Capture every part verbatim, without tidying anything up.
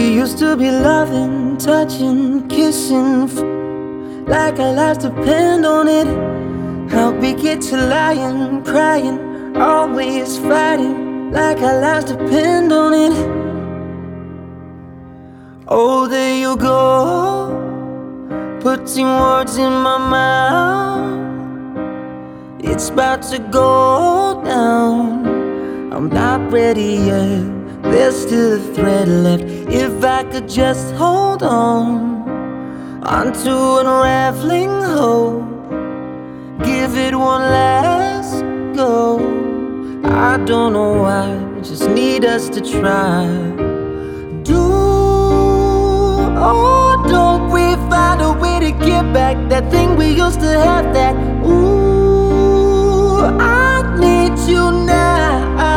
We used to be loving, touching, kissing, f like our lives depend on it. How'd we get to lying, crying, always fighting, like our lives depend on it? Oh, there you go, putting words in my mouth. It's about to go down, I'm not ready yet. There's still a thread left. If I could just hold on onto unraveling hope, give it one last go. I don't know why, just need us to try. Do or don't we find a way to get back that thing we used to have? That ooh, I need you now.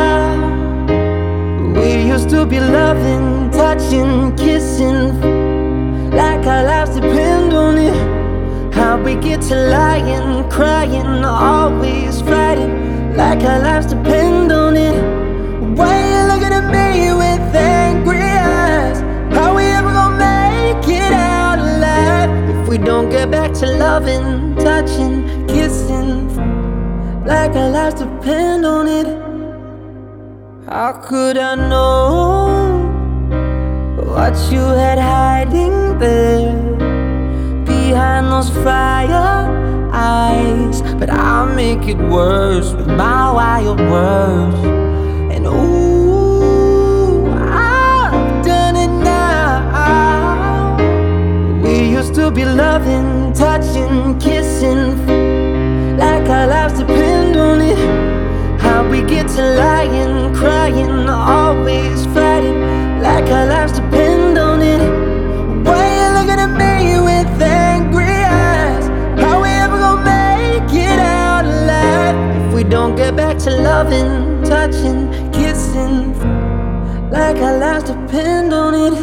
We used to be loving, touching, kissing, like our lives depend on it. How'd we get to lying, crying, always fighting, like our lives depend on it? Why you looking at me with angry eyes? How we ever gonna make it out alive if we don't get back to loving, touching, kissing, like our lives depend on it? How could I know what you had hiding there behind those fire eyes? But I'll make it worse with my wild words. And ooh, I've done it now. We used to be loving, touching, kissing, like our lives depend on it. How'd we get to lying, crying, always fighting, like our lives depend on it? Why you looking at me with angry eyes? How we ever gonna make it out alive if we don't get back to loving, touching, kissing, like our lives depend on it?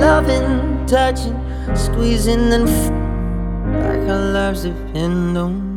Loving, touching, squeezing, and f like our lives depend on